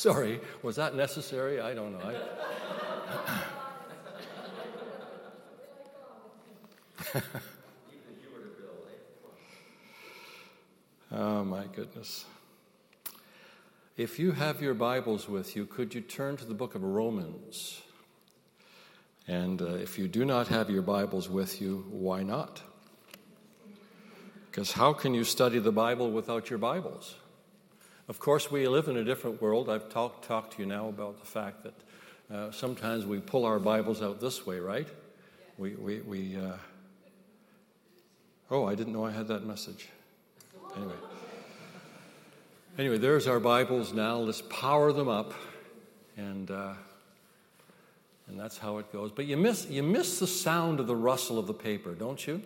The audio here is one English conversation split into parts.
Sorry, was that necessary? I don't know. Oh, my goodness. If you have your Bibles with you, could you turn to the book of Romans? And if you do not have your Bibles with you, why not? Because how can you study the Bible without your Bibles? Of course, we live in a different world. I've talked to you now about the fact that sometimes we pull our Bibles out this way, right? Oh, I didn't know I had that message. Anyway, there's our Bibles now. Let's power them up, and that's how it goes. But you miss the sound of the rustle of the paper, don't you?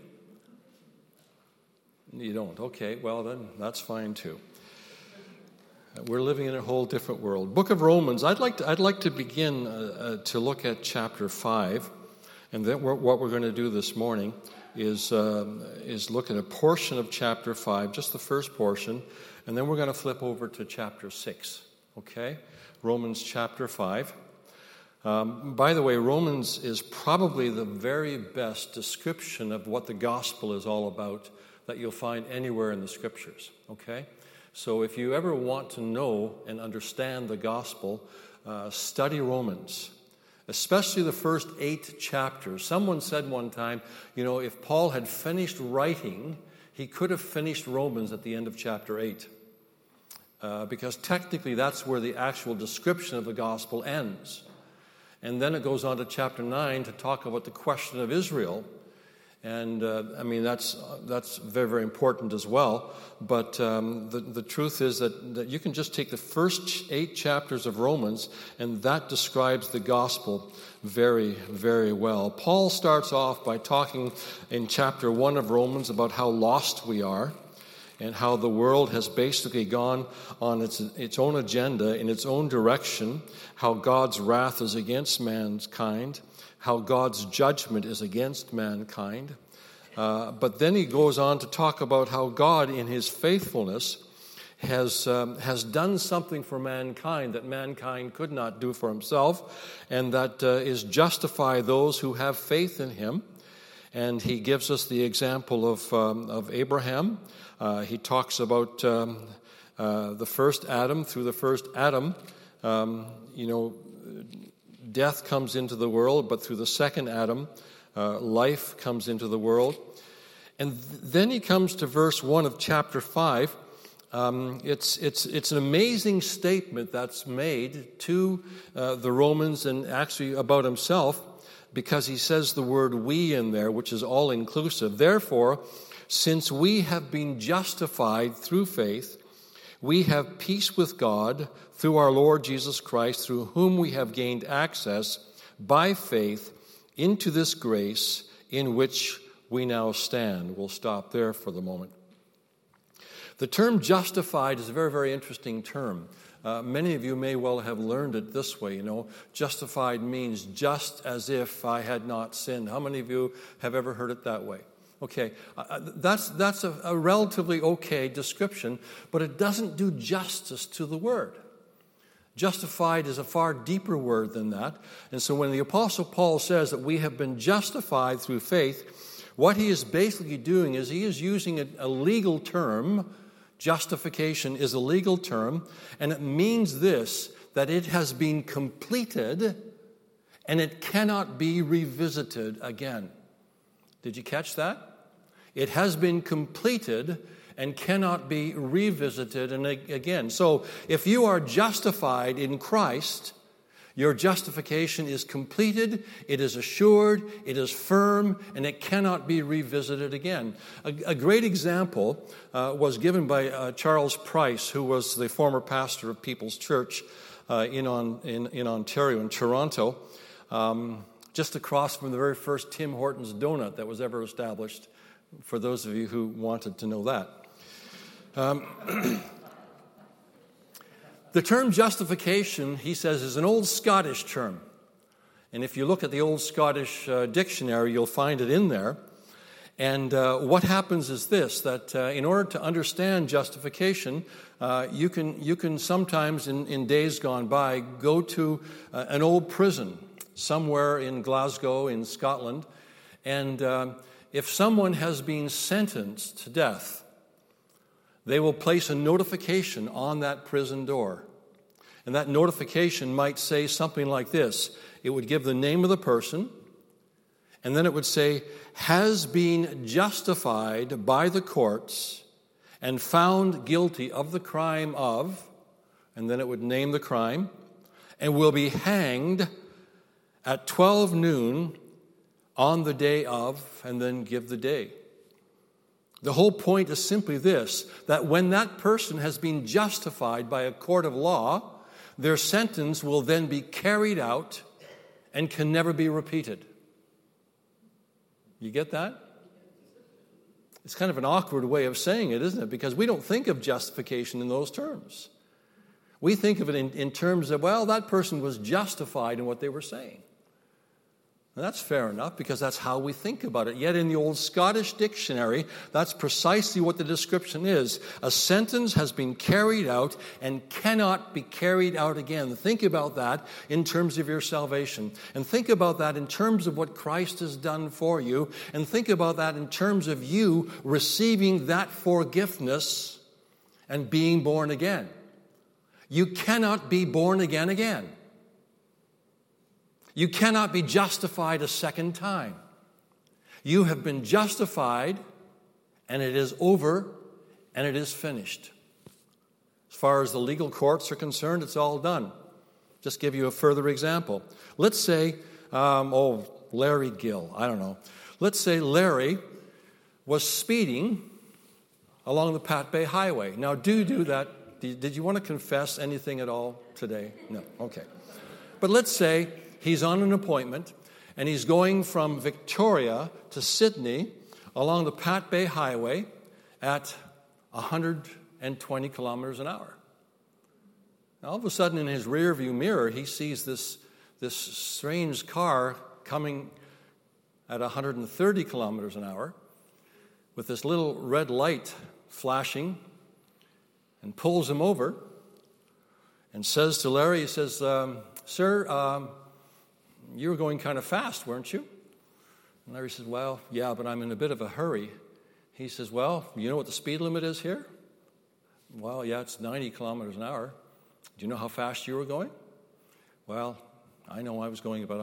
You don't. Okay, well then that's fine too. We're living in a whole different world. Book of Romans. I'd like to begin to look at chapter 5, and then what we're going to do this morning is look at a portion of chapter 5, just the first portion, and then we're going to flip over to chapter 6. Okay, Romans chapter 5. By the way, Romans is probably the very best description of what the gospel is all about that you'll find anywhere in the scriptures, okay? So if you ever want to know and understand the gospel, study Romans, especially the first 8 chapters. Someone said one time, if Paul had finished writing, he could have finished Romans at the end of chapter 8, because technically that's where the actual description of the gospel ends. And then it goes on to chapter 9 to talk about the question of Israel. And, that's very, very important as well. But the truth is that you can just take the first 8 chapters of Romans, and that describes the gospel very, very well. Paul starts off by talking in chapter 1 of Romans about how lost we are, and how the world has basically gone on its own agenda, in its own direction, how God's wrath is against mankind, how God's judgment is against mankind. But then he goes on to talk about how God, in his faithfulness, has done something for mankind that mankind could not do for himself, and that is justify those who have faith in him. And he gives us the example of Abraham. He talks about the first Adam. Through the first Adam, death comes into the world, but through the second Adam, life comes into the world. And then he comes to verse 1 of chapter 5. It's an amazing statement that's made to the Romans, and actually about himself, because he says the word "we" in there, which is all-inclusive. Therefore, since we have been justified through faith, we have peace with God through our Lord Jesus Christ, through whom we have gained access by faith into this grace in which we now stand. We'll stop there for the moment. The term justified is a very, very interesting term. Many of you may well have learned it this way, Justified means just as if I had not sinned. How many of you have ever heard it that way? Okay, that's a relatively okay description, but it doesn't do justice to the word. Justified is a far deeper word than that. And so when the Apostle Paul says that we have been justified through faith, what he is basically doing is he is using a legal term. Justification is a legal term, and it means this, that it has been completed and it cannot be revisited again. Did you catch that? It has been completed and cannot be revisited again. So if you are justified in Christ, your justification is completed, it is assured, it is firm, and it cannot be revisited again. A great example was given by Charles Price, who was the former pastor of People's Church in Ontario, in Toronto, just across from the very first Tim Hortons donut that was ever established, for those of you who wanted to know that. The term justification, he says, is an old Scottish term. And if you look at the old Scottish dictionary, you'll find it in there. And what happens is this, that in order to understand justification, you can sometimes in days gone by go to an old prison somewhere in Glasgow in Scotland, and if someone has been sentenced to death, they will place a notification on that prison door. And that notification might say something like this. It would give the name of the person, and then it would say, has been justified by the courts and found guilty of the crime of, and then it would name the crime, and will be hanged at 12 noon on the day of, and then give the day. The whole point is simply this, that when that person has been justified by a court of law, their sentence will then be carried out and can never be repeated. You get that? It's kind of an awkward way of saying it, isn't it? Because we don't think of justification in those terms. We think of it in terms of, well, that person was justified in what they were saying. And that's fair enough, because that's how we think about it. Yet in the old Scottish dictionary, that's precisely what the description is. A sentence has been carried out and cannot be carried out again. Think about that in terms of your salvation. And think about that in terms of what Christ has done for you. And think about that in terms of you receiving that forgiveness and being born again. You cannot be born again. You cannot be justified a second time. You have been justified, and it is over, and it is finished. As far as the legal courts are concerned, it's all done. Just give you a further example. Let's say, Larry Gill, I don't know. Let's say Larry was speeding along the Pat Bay Highway. Now, do that. Did you want to confess anything at all today? No, okay. But let's say he's on an appointment, and he's going from Victoria to Sydney along the Pat Bay Highway at 120 kilometers an hour. Now, all of a sudden, in his rearview mirror, he sees this strange car coming at 130 kilometers an hour with this little red light flashing, and pulls him over and says to Larry, he says, Sir, you were going kind of fast, weren't you? And Larry says, well, yeah, but I'm in a bit of a hurry. He says, well, you know what the speed limit is here? Well, yeah, it's 90 kilometers an hour. Do you know how fast you were going? Well, I know I was going about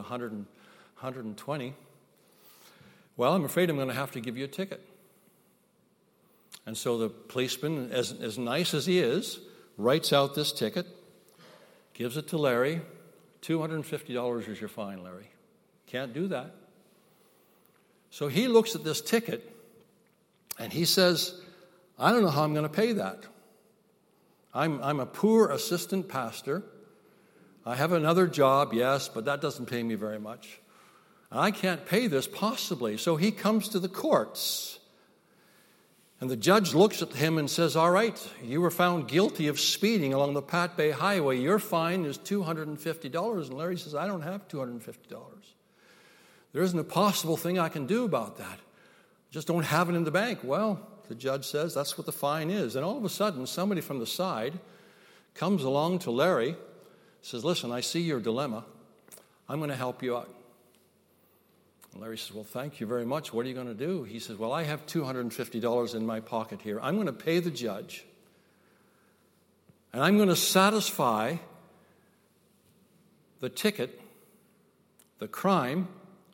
120. Well, I'm afraid I'm going to have to give you a ticket. And so the policeman, as nice as he is, writes out this ticket, gives it to Larry. $250 is your fine, Larry. Can't do that. So he looks at this ticket, and he says, I don't know how I'm going to pay that. I'm a poor assistant pastor. I have another job, yes, but that doesn't pay me very much. And I can't pay this possibly. So he comes to the courts. And the judge looks at him and says, all right, you were found guilty of speeding along the Pat Bay Highway. Your fine is $250. And Larry says, I don't have $250. There isn't a possible thing I can do about that. I just don't have it in the bank. Well, the judge says, that's what the fine is. And all of a sudden, somebody from the side comes along to Larry, says, listen, I see your dilemma. I'm going to help you out. And Larry says, well, thank you very much. What are you going to do? He says, well, I have $250 in my pocket here. I'm going to pay the judge, and I'm going to satisfy the ticket, the criminal.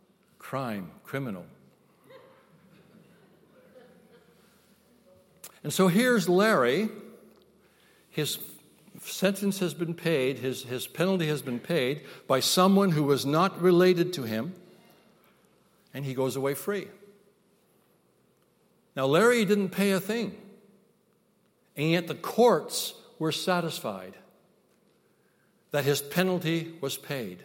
And so here's Larry. His sentence has been paid, his penalty has been paid by someone who was not related to him. And he goes away free. Now, Larry didn't pay a thing. And yet the courts were satisfied that his penalty was paid.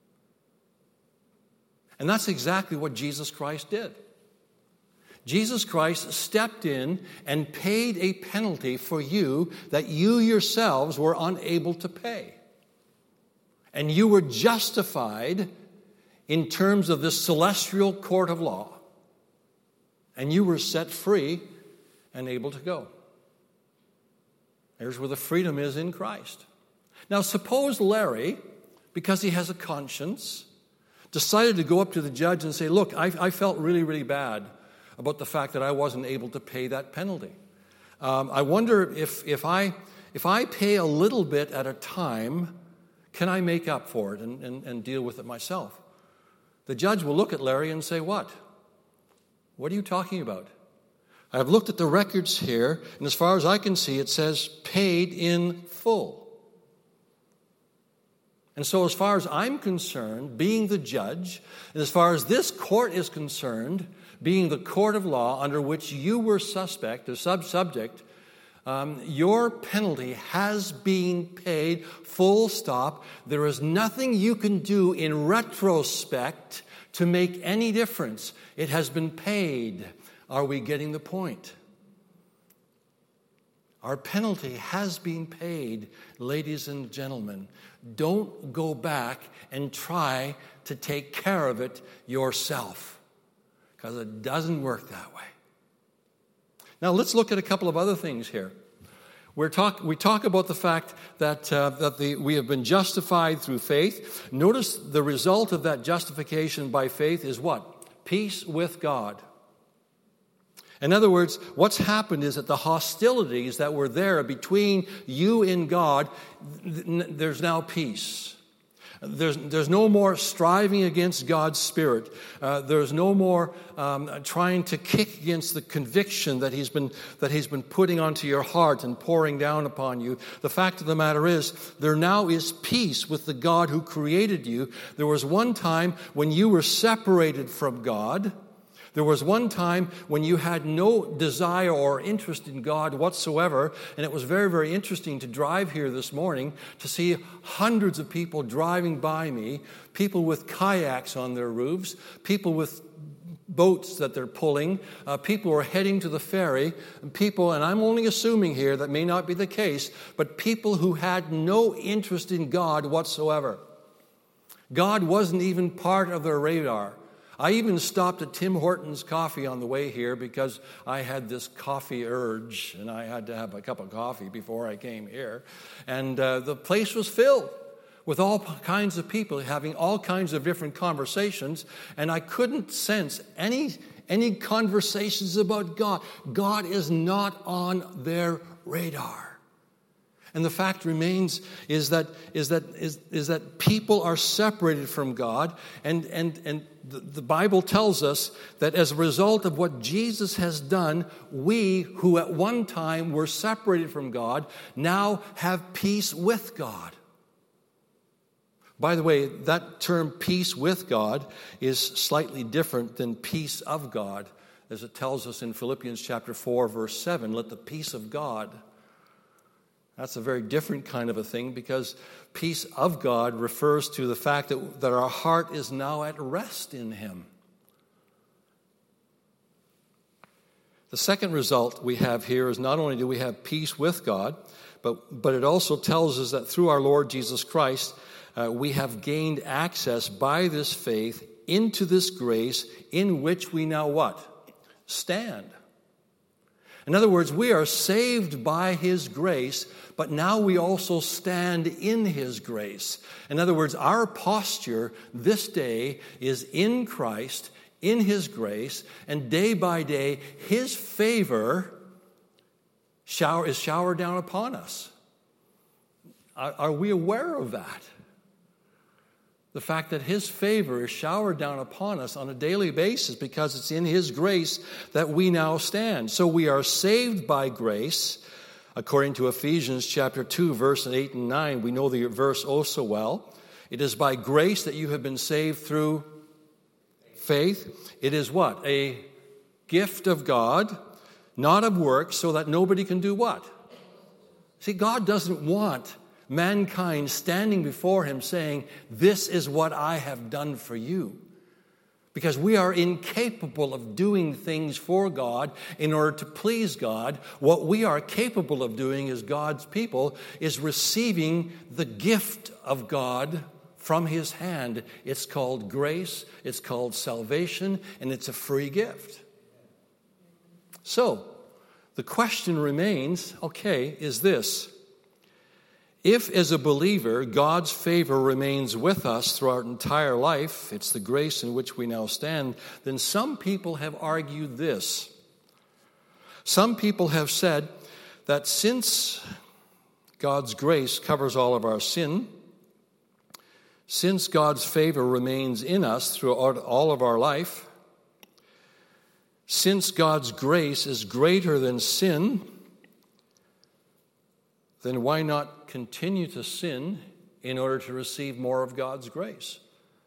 And that's exactly what Jesus Christ did. Jesus Christ stepped in and paid a penalty for you that you yourselves were unable to pay. And you were justified in terms of this celestial court of law. and you were set free and able to go. There's where the freedom is in Christ. Now, suppose Larry, because he has a conscience, decided to go up to the judge and say, look, I felt really, really bad about the fact that I wasn't able to pay that penalty. I wonder if I pay a little bit at a time, can I make up for it and deal with it myself? The judge will look at Larry and say, what? What are you talking about? I've looked at the records here, and as far as I can see, it says paid in full. And so as far as I'm concerned, being the judge, and as far as this court is concerned, being the court of law under which you were subject, your penalty has been paid, full stop. There is nothing you can do in retrospect to make any difference. It has been paid. Are we getting the point? Our penalty has been paid, ladies and gentlemen. Don't go back and try to take care of it yourself, because it doesn't work that way. Now let's look at a couple of other things here. We talk about the fact that we have been justified through faith. Notice the result of that justification by faith is what? Peace with God. In other words, what's happened is that the hostilities that were there between you and God, there's now peace. There's no more striving against God's Spirit. There's no more trying to kick against the conviction that He's been putting onto your heart and pouring down upon you. The fact of the matter is, there now is peace with the God who created you. There was one time when you were separated from God. There was one time when you had no desire or interest in God whatsoever, and it was very, very interesting to drive here this morning to see hundreds of people driving by me, people with kayaks on their roofs, people with boats that they're pulling, people who are heading to the ferry, people, and I'm only assuming here that may not be the case, but people who had no interest in God whatsoever. God wasn't even part of their radar. I even stopped at Tim Hortons Coffee on the way here because I had this coffee urge, and I had to have a cup of coffee before I came here. And the place was filled with all kinds of people having all kinds of different conversations, and I couldn't sense any conversations about God. God is not on their radar. And the fact remains is that people are separated from God, and the Bible tells us that as a result of what Jesus has done, we who at one time were separated from God now have peace with God. By the way, that term peace with God is slightly different than peace of God, as it tells us in Philippians chapter 4, verse 7, let the peace of God. That's a very different kind of a thing, because peace of God refers to the fact that our heart is now at rest in Him. The second result we have here is not only do we have peace with God, but it also tells us that through our Lord Jesus Christ, we have gained access by this faith into this grace in which we now what? Stand. In other words, we are saved by His grace, but now we also stand in His grace. In other words, our posture this day is in Christ, in His grace, and day by day, His favor is showered down upon us. Are we aware of that? The fact that His favor is showered down upon us on a daily basis because it's in His grace that we now stand. So we are saved by grace. According to Ephesians chapter 2, verse 8 and 9, we know the verse oh so well. It is by grace that you have been saved through faith. It is what? A gift of God, not of works, so that nobody can do what? See, God doesn't want mankind standing before Him saying, this is what I have done for you. Because we are incapable of doing things for God in order to please God. What we are capable of doing as God's people is receiving the gift of God from His hand. It's called grace, it's called salvation, and it's a free gift. So, the question remains, okay, is this. If, as a believer, God's favor remains with us through our entire life, it's the grace in which we now stand, then some people have argued this. Some people have said that since God's grace covers all of our sin, since God's favor remains in us throughout all of our life, since God's grace is greater than sin, then why not continue to sin in order to receive more of God's grace?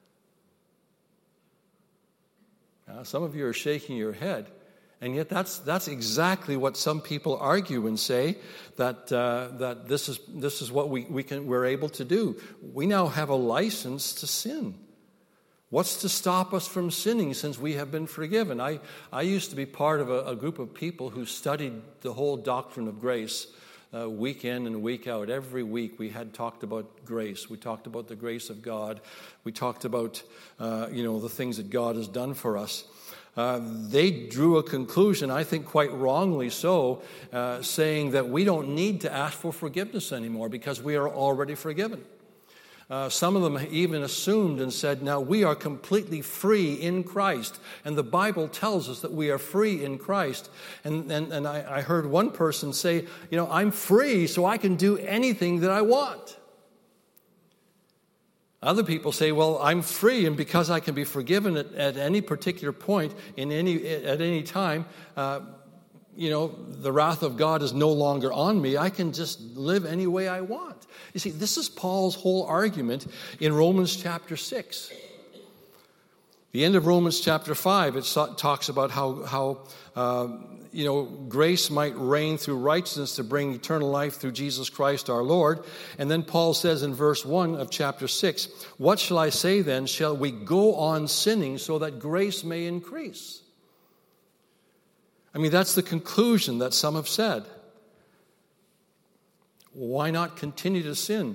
Now, some of you are shaking your head, and yet that's exactly what some people argue and say that this is what we're able to do. We now have a license to sin. What's to stop us from sinning since we have been forgiven? I used to be part of a group of people who studied the whole doctrine of grace week in and week out. Every week we had talked about grace. We talked about the grace of God. We talked about the things that God has done for us. They drew a conclusion, I think quite wrongly so, saying that we don't need to ask for forgiveness anymore because we are already forgiven. Some of them even assumed and said, now we are completely free in Christ. And the Bible tells us that we are free in Christ. And I heard one person say, I'm free so I can do anything that I want. Other people say, well, I'm free, and because I can be forgiven at any particular point, at any time, the wrath of God is no longer on me. I can just live any way I want. You see, this is Paul's whole argument in Romans chapter 6. The end of Romans chapter 5, it talks about how grace might reign through righteousness to bring eternal life through Jesus Christ our Lord. And then Paul says in verse 1 of chapter 6, what shall I say then? Shall we go on sinning so that grace may increase? I mean, that's the conclusion that some have said. Why not continue to sin?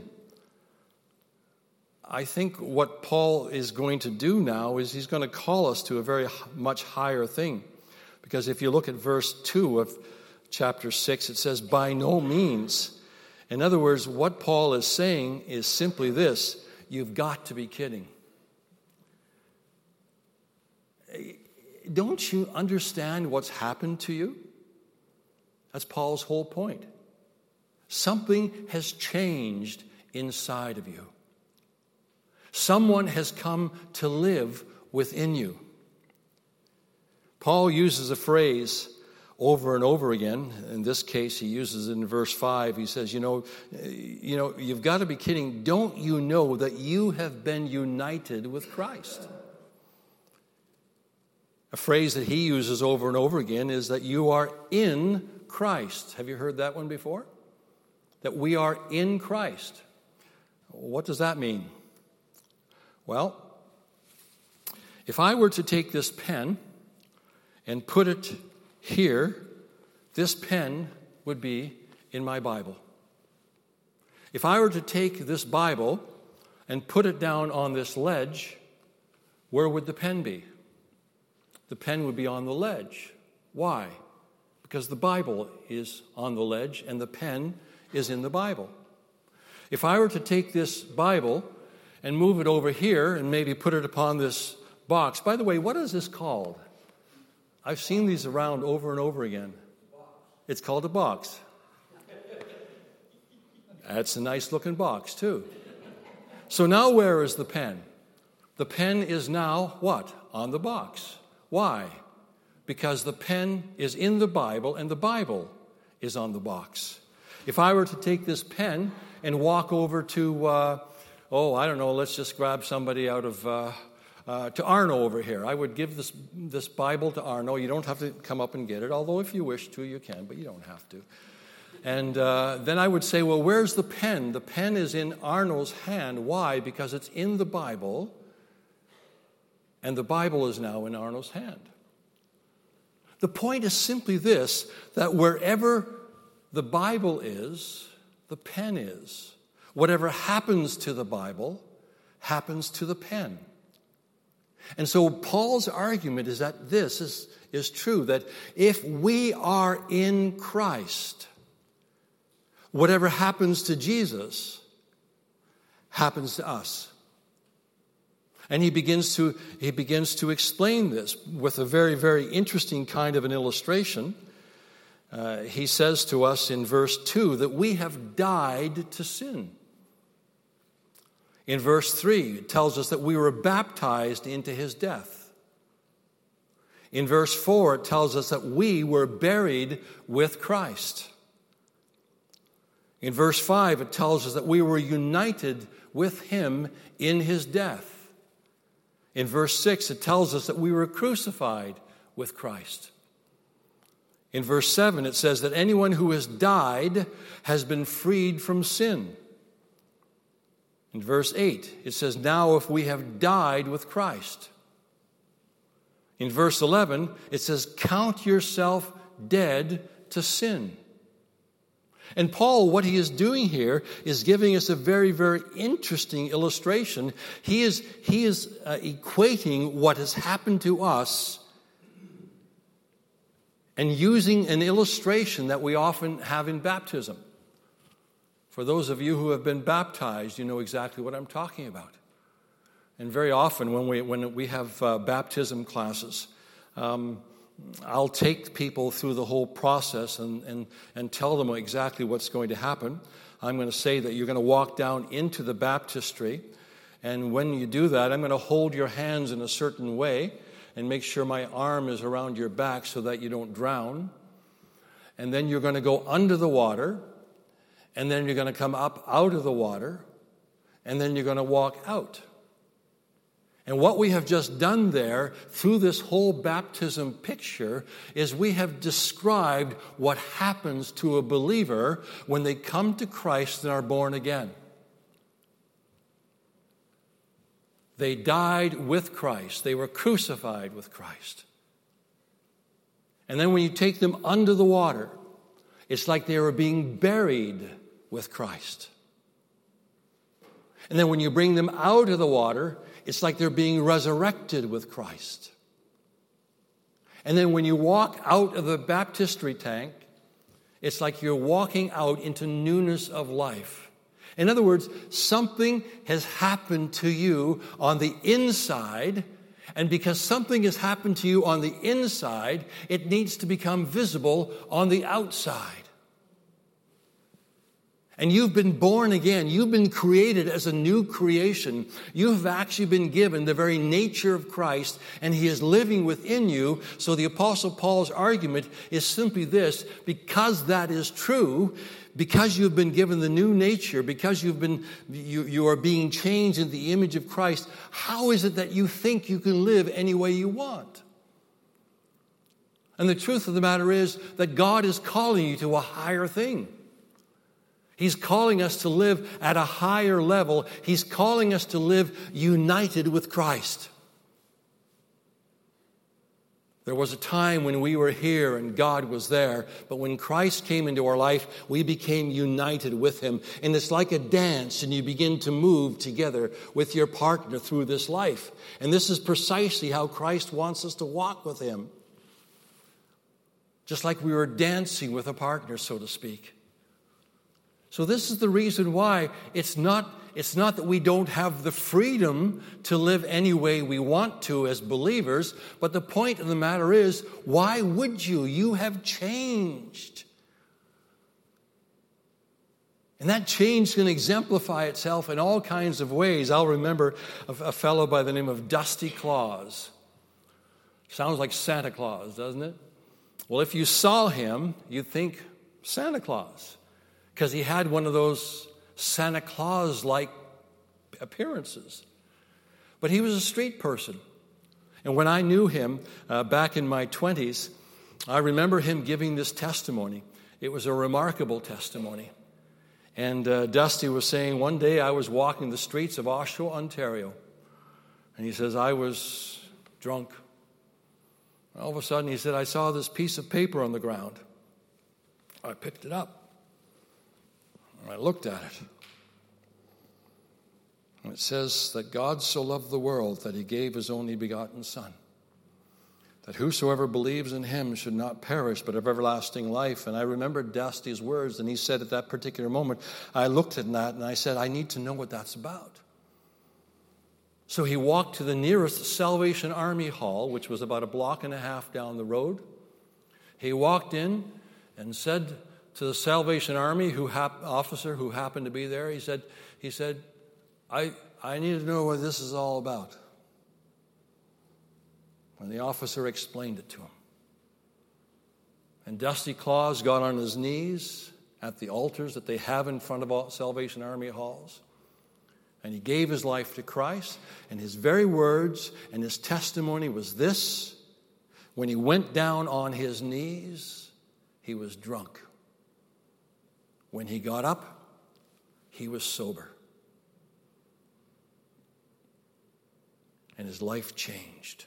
I think what Paul is going to do now is he's going to call us to a very much higher thing. Because if you look at verse 2 of chapter 6, it says, by no means. In other words, what Paul is saying is simply this: you've got to be kidding. Don't you understand what's happened to you? That's Paul's whole point. Something has changed inside of you. Someone has come to live within you. Paul uses a phrase over and over again. In this case, he uses it in verse 5. He says, you've got to be kidding. Don't you know that you have been united with Christ? A phrase that he uses over and over again is that you are in Christ. Have you heard that one before? That we are in Christ. What does that mean? Well, if I were to take this pen and put it here, this pen would be in my Bible. If I were to take this Bible and put it down on this ledge, where would the pen be? The pen would be on the ledge. Why? Because the Bible is on the ledge and the pen is in the Bible. If I were to take this Bible and move it over here and maybe put it upon this box. By the way, what is this called? I've seen these around over and over again. It's called a box. That's a nice looking box too. So now where is the pen? The pen is now what? On the box. Why? Because the pen is in the Bible and the Bible is on the box. If I were to take this pen and walk over to, let's just grab somebody out of, to Arno over here. I would give this Bible to Arno. You don't have to come up and get it, although if you wish to, you can, but you don't have to. And then I would say, well, where's the pen? The pen is in Arno's hand. Why? Because it's in the Bible, and the Bible is now in Arno's hand. The point is simply this, that wherever the Bible is, the pen is. Whatever happens to the Bible happens to the pen. And so Paul's argument is that this is true, that if we are in Christ, whatever happens to Jesus happens to us. And he begins to explain this with a very, very interesting kind of an illustration. He says to us in verse 2 that we have died to sin. In verse 3, it tells us that we were baptized into his death. In verse 4, it tells us that we were buried with Christ. In verse 5, it tells us that we were united with him in his death. In verse 6, it tells us that we were crucified with Christ. In verse 7, it says that anyone who has died has been freed from sin. In verse 8, it says, now if we have died with Christ. In verse 11, it says, count yourself dead to sin. And Paul, what he is doing here is giving us a very, very interesting illustration. He is equating what has happened to us and using an illustration that we often have in baptism. For those of you who have been baptized, you know exactly what I'm talking about. And very often when we have baptism classes, I'll take people through the whole process and tell them exactly what's going to happen. I'm going to say that you're going to walk down into the baptistry, and when you do that, I'm going to hold your hands in a certain way and make sure my arm is around your back so that you don't drown. And then you're going to go under the water, and then you're going to come up out of the water, and then you're going to walk out. And what we have just done there through this whole baptism picture is we have described what happens to a believer when they come to Christ and are born again. They died with Christ. They were crucified with Christ. And then when you take them under the water, it's like they were being buried with Christ. And then when you bring them out of the water, it's like they're being resurrected with Christ. And then when you walk out of the baptistry tank, it's like you're walking out into newness of life. In other words, something has happened to you on the inside, and because something has happened to you on the inside, it needs to become visible on the outside. And you've been born again. You've been created as a new creation. You have actually been given the very nature of Christ, and he is living within you. So the Apostle Paul's argument is simply this: because that is true, because you've been given the new nature, because you are being changed in the image of Christ, how is it that you think you can live any way you want? And the truth of the matter is that God is calling you to a higher thing. He's calling us to live at a higher level. He's calling us to live united with Christ. There was a time when we were here and God was there, but when Christ came into our life, we became united with him. And it's like a dance, and you begin to move together with your partner through this life. And this is precisely how Christ wants us to walk with him. Just like we were dancing with a partner, so to speak. So this is the reason why it's not that we don't have the freedom to live any way we want to as believers, but the point of the matter is, why would you? You have changed. And that change can exemplify itself in all kinds of ways. I'll remember a fellow by the name of Dusty Claus. Sounds like Santa Claus, doesn't it? Well, if you saw him, you'd think Santa Claus, because he had one of those Santa Claus-like appearances. But he was a street person. And when I knew him back in my 20s, I remember him giving this testimony. It was a remarkable testimony. And Dusty was saying, one day I was walking the streets of Oshawa, Ontario. And he says, I was drunk. All of a sudden, he said, I saw this piece of paper on the ground. I picked it up. I looked at it. And it says that God so loved the world that he gave his only begotten Son, that whosoever believes in him should not perish but have everlasting life. And I remembered Dusty's words, and he said at that particular moment, I looked at that and I said, I need to know what that's about. So he walked to the nearest Salvation Army Hall, which was about a block and a half down the road. He walked in and said to the Salvation Army officer who happened to be there, he said, I need to know what this is all about. And the officer explained it to him. And Dusty Claus got on his knees at the altars that they have in front of all Salvation Army halls. And he gave his life to Christ. And his very words and his testimony was this: when he went down on his knees, he was drunk. When he got up, he was sober. And his life changed.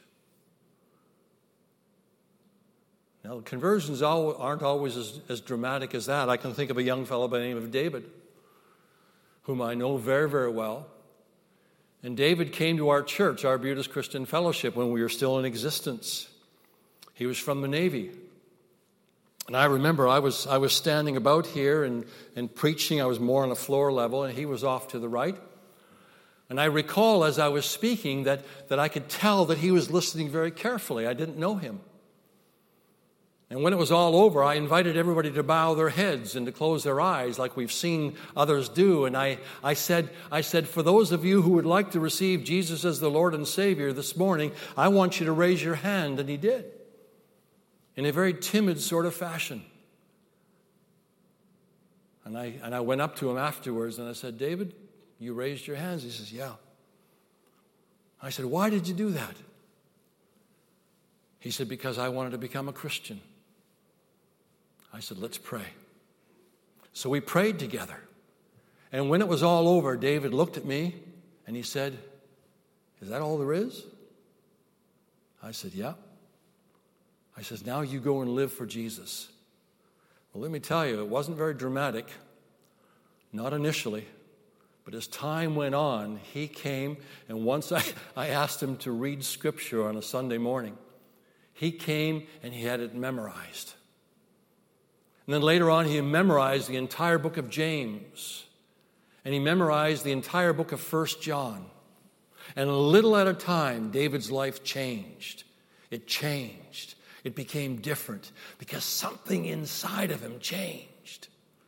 Now, conversions aren't always as dramatic as that. I can think of a young fellow by the name of David, whom I know very, very well. And David came to our church, Arbutus Christian Fellowship, when we were still in existence. He was from the Navy. And I remember I was standing about here and preaching. I was more on a floor level, and he was off to the right. And I recall as I was speaking that I could tell that he was listening very carefully. I didn't know him. And when it was all over, I invited everybody to bow their heads and to close their eyes like we've seen others do. And I said, for those of you who would like to receive Jesus as the Lord and Savior this morning, I want you to raise your hand. And he did, in a very timid sort of fashion. And I went up to him afterwards and I said, David, you raised your hands? He says, yeah. I said, why did you do that? He said, because I wanted to become a Christian. I said, let's pray. So we prayed together. And when it was all over, David looked at me and he said, is that all there is? I said, yeah. I said, now you go and live for Jesus. Well, let me tell you, it wasn't very dramatic, not initially. But as time went on, he came, and once I asked him to read Scripture on a Sunday morning, he came and he had it memorized. And then later on, he memorized the entire book of James. And he memorized the entire book of 1 John. And a little at a time, David's life changed. It changed. It became different because something inside of him changed.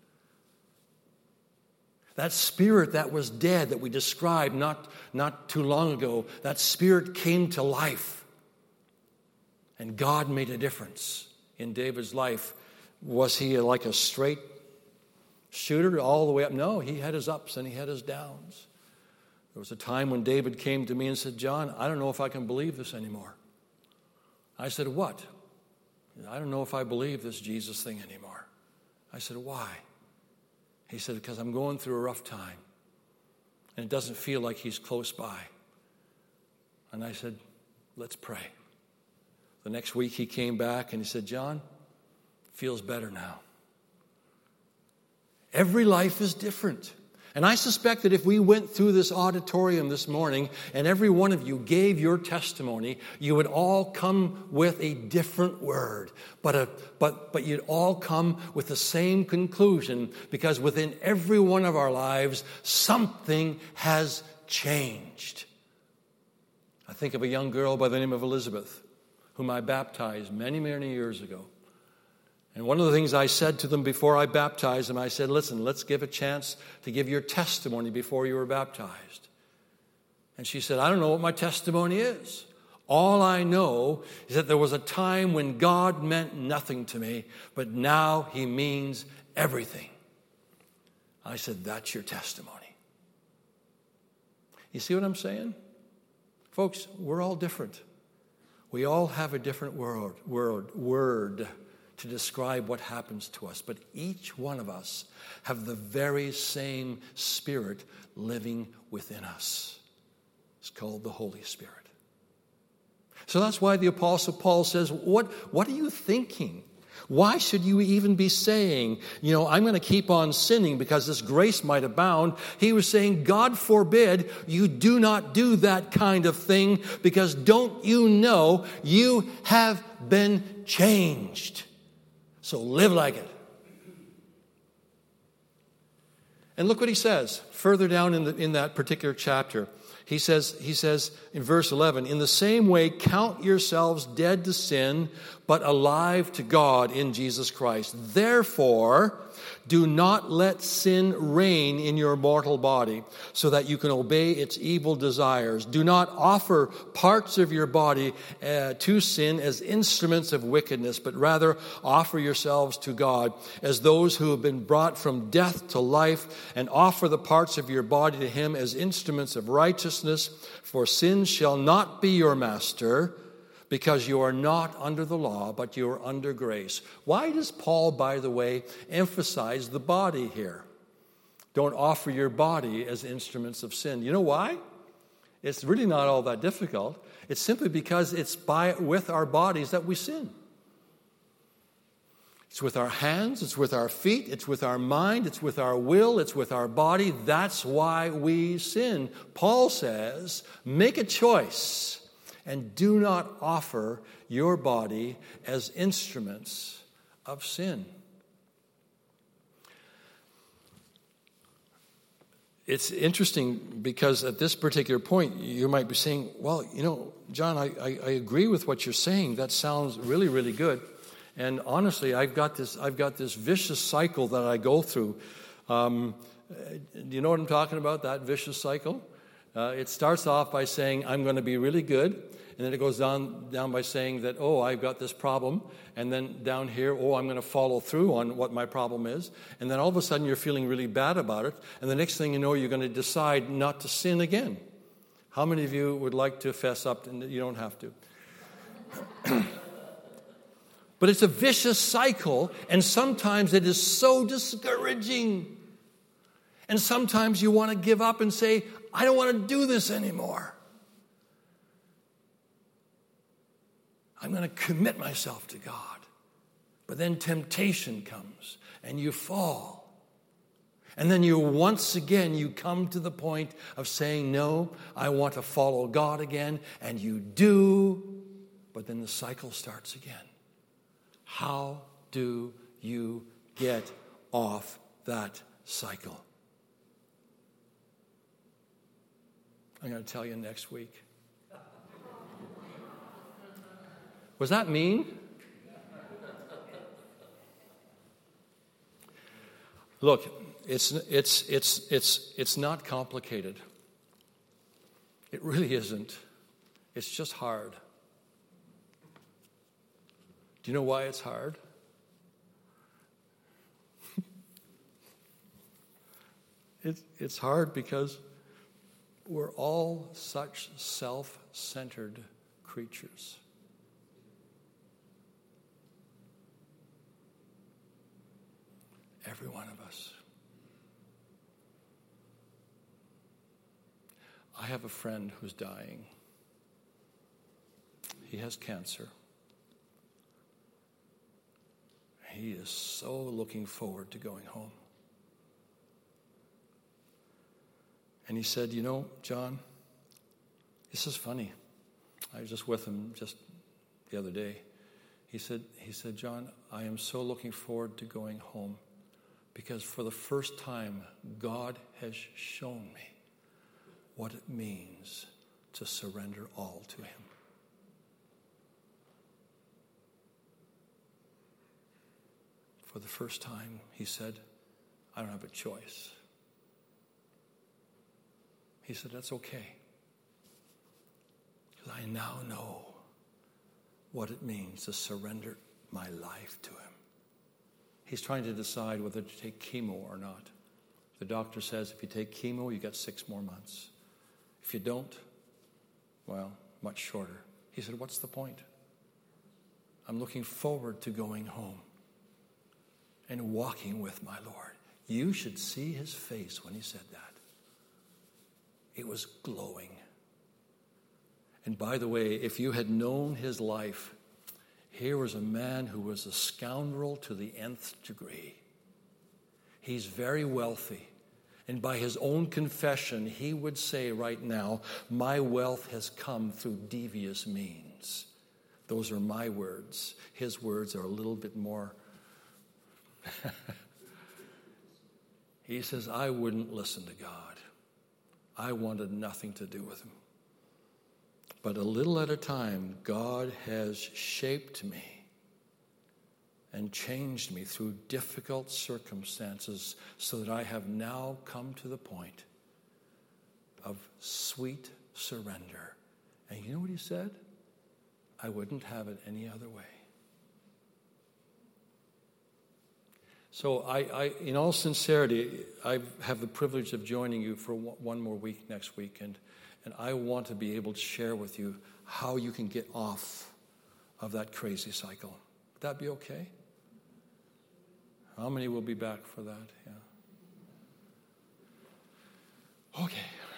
That spirit that was dead that we described not too long ago, that spirit came to life. And God made a difference in David's life. Was he like a straight shooter all the way up? No, he had his ups and he had his downs. There was a time when David came to me and said, John, I don't know if I can believe this anymore. I said, what? I don't know if I believe this Jesus thing anymore. I said, why? He said, because I'm going through a rough time. And it doesn't feel like he's close by. And I said, let's pray. The next week he came back and he said, John, feels better now. Every life is different. And I suspect that if we went through this auditorium this morning and every one of you gave your testimony, you would all come with a different word. But you'd all come with the same conclusion, because within every one of our lives, something has changed. I think of a young girl by the name of Elizabeth, whom I baptized many, many years ago. And one of the things I said to them before I baptized them, I said, listen, let's give a chance to give your testimony before you were baptized. And she said, I don't know what my testimony is. All I know is that there was a time when God meant nothing to me, but now he means everything. I said, that's your testimony. You see what I'm saying? Folks, we're all different. We all have a different word to describe what happens to us. But each one of us have the very same Spirit living within us. It's called the Holy Spirit. So that's why the Apostle Paul says, what are you thinking? Why should you even be saying, I'm going to keep on sinning because this grace might abound? He was saying, God forbid you do not do that kind of thing, because don't you know you have been changed? So live like it. And look what he says further down in that particular chapter. He says in verse 11, in the same way, count yourselves dead to sin, but alive to God in Jesus Christ. Therefore, do not let sin reign in your mortal body, so that you can obey its evil desires. Do not offer parts of your body to sin as instruments of wickedness, but rather offer yourselves to God as those who have been brought from death to life, and offer the parts of your body to him as instruments of righteousness. For sin shall not be your master, because you are not under the law, but you are under grace. Why does Paul, by the way, emphasize the body here? Don't offer your body as instruments of sin. You know why? It's really not all that difficult. It's simply because it's with our bodies that we sin. It's with our hands, it's with our feet, it's with our mind, it's with our will, it's with our body. That's why we sin. Paul says, make a choice and do not offer your body as instruments of sin. It's interesting because at this particular point, you might be saying, well, John, I agree with what you're saying. That sounds really, really good. And honestly, I've got this vicious cycle that I go through. Do you know what I'm talking about, that vicious cycle? It starts off by saying, I'm going to be really good. And then it goes down by saying that, I've got this problem. And then down here, I'm going to follow through on what my problem is. And then all of a sudden, you're feeling really bad about it. And the next thing you know, you're going to decide not to sin again. How many of you would like to fess up? And you don't have to. But it's a vicious cycle, and sometimes it is so discouraging. And sometimes you want to give up and say, I don't want to do this anymore. I'm going to commit myself to God. But then temptation comes, and you fall. And then once again, you come to the point of saying, no, I want to follow God again. And you do, but then the cycle starts again. How do you get off that cycle? I'm going to tell you next week. Was that mean? Look, it's not complicated. It really isn't. It's just hard. Do you know why it's hard? It's hard because we're all such self-centered creatures. Every one of us. I have a friend who's dying. He has cancer. He is so looking forward to going home. And he said, John, this is funny. I was just with him just the other day. He said, John, I am so looking forward to going home because for the first time, God has shown me what it means to surrender all to him. For the first time, he said, I don't have a choice. He said, that's okay. Because I now know what it means to surrender my life to him. He's trying to decide whether to take chemo or not. The doctor says if you take chemo, you get 6 more months. If you don't, well, much shorter. He said, what's the point? I'm looking forward to going home and walking with my Lord. You should see his face when he said that. It was glowing. And by the way, if you had known his life, Here was a man who was a scoundrel to the nth degree. He's very wealthy. And by his own confession, he would say right now, my wealth has come through devious means. Those are my words. His words are a little bit more. He says, I wouldn't listen to God. I wanted nothing to do with him. But a little at a time, God has shaped me and changed me through difficult circumstances so that I have now come to the point of sweet surrender. And you know what he said? I wouldn't have it any other way. So I in all sincerity, I have the privilege of joining you for one more week next week, and I want to be able to share with you how you can get off of that crazy cycle. Would that be okay? How many will be back for that? Yeah. Okay.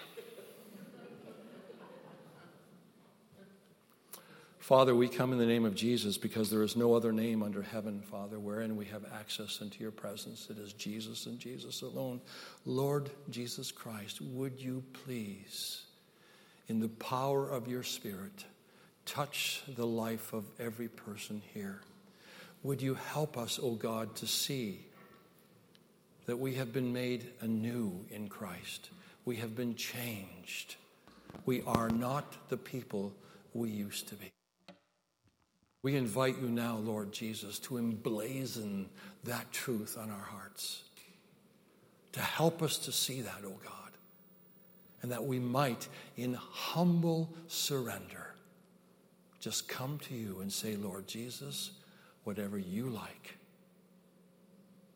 Father, we come in the name of Jesus because there is no other name under heaven, Father, wherein we have access into your presence. It is Jesus and Jesus alone. Lord Jesus Christ, would you please, in the power of your Spirit, touch the life of every person here. Would you help us, O God, to see that we have been made anew in Christ. We have been changed. We are not the people we used to be. We invite you now, Lord Jesus, to emblazon that truth on our hearts, to help us to see that, O God, and that we might, in humble surrender, just come to you and say, Lord Jesus, whatever you like,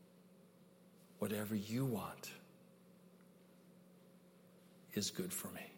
whatever you want is good for me.